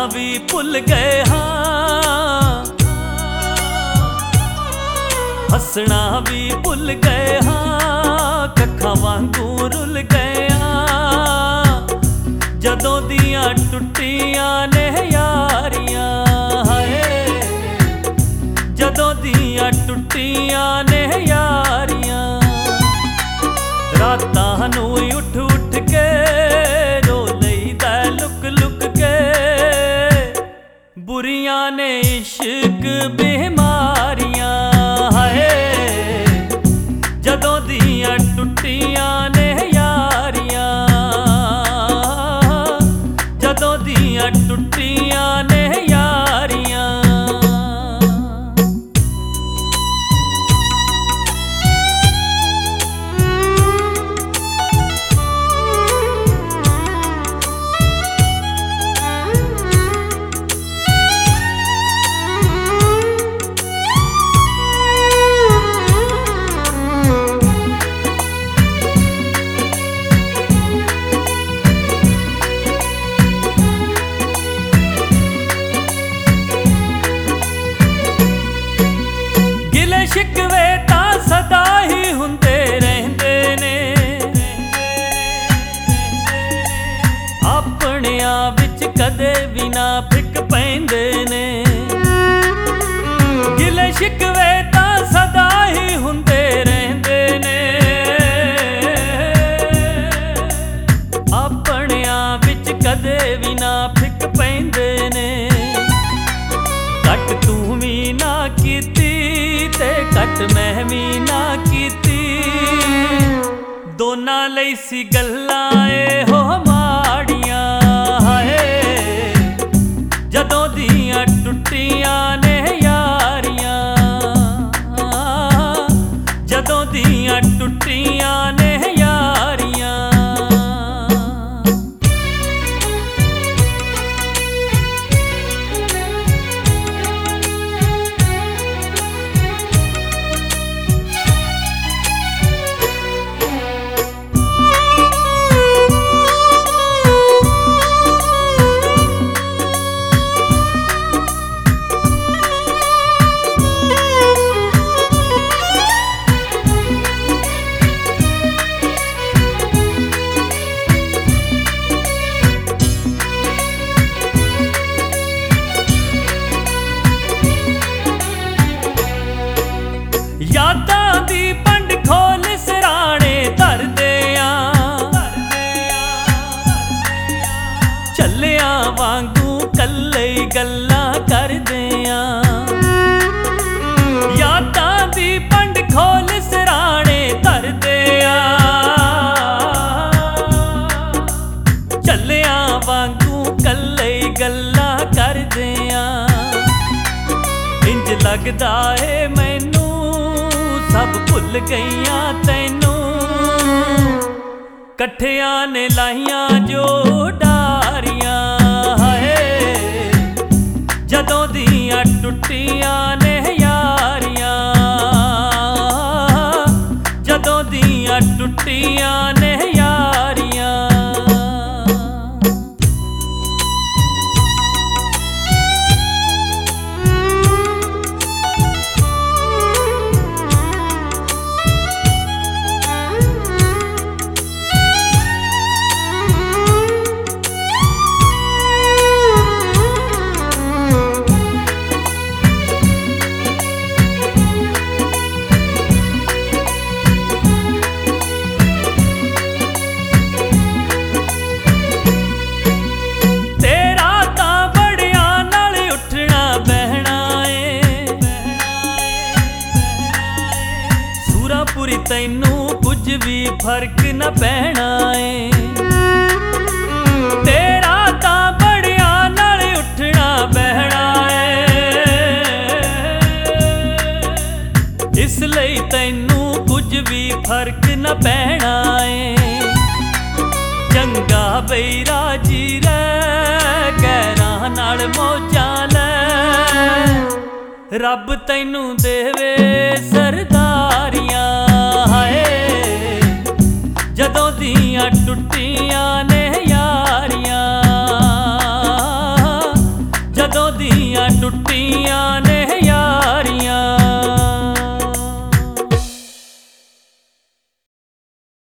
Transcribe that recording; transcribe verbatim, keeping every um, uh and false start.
भी भुल गए हाँ, हसना भी भुल गए हाँ, कखा वांगू रुल गए हाँ, जदों दियां टुटियां ने यारियां हाय, जदों दियां टुटियां ने यारियां। रातां नूं उठ उठ के रो लईदा लुक लुक के, बुरियां ने इश्क बीमारियां हाय, जदों दियां टुटियां ने यारियां, जदों दियां टुटियां ने यारियां। शिकवे तां सदा ही हुंदे रहिंदे ने, अपणियां विच कदे भी ना फिक पैंदे ने। गिले शिकवे तां सदा ही हुंदे रहिंदे ने, अपणियां विच कदे भी ना फिक पैंदे ने। घट तू भी ना कीती ते घट मैं भी ना कीती, दोनां लई सी गल्लां ए हो माड़ियां हाय, जदों दियां टुटियां ने यारियां, जदों दियां टुटियां ने यारियां। यादां दी पंड खोल सिराणे धरदे आ, झल्लियां वांगू कल्ले गल्लां करदे आ। यादां दी पंड खोल सिराणे धरदे आ, झल्लियां वांगू कल्ले गल्लां करदे आ। इंज लगदा है मैनू सब भुल गईयां तैनू, कट्ठियां ने लाइयां जो डारियां हाय, जदों दियां टुटियां ने यारियां, जदों दियां टुटियां ने यारियां। पूरी तैनू कुछ भी फर्क न पैना है, तेरा तां बड़िया नाल उठना बहना है, इसलिए तैनू कुछ भी फर्क न पैना है। चंगा बेरा जी रह गैरां नाल मौजां लै, रब तैनू देवे सरदारियां हाय, जदों दियां टुटियां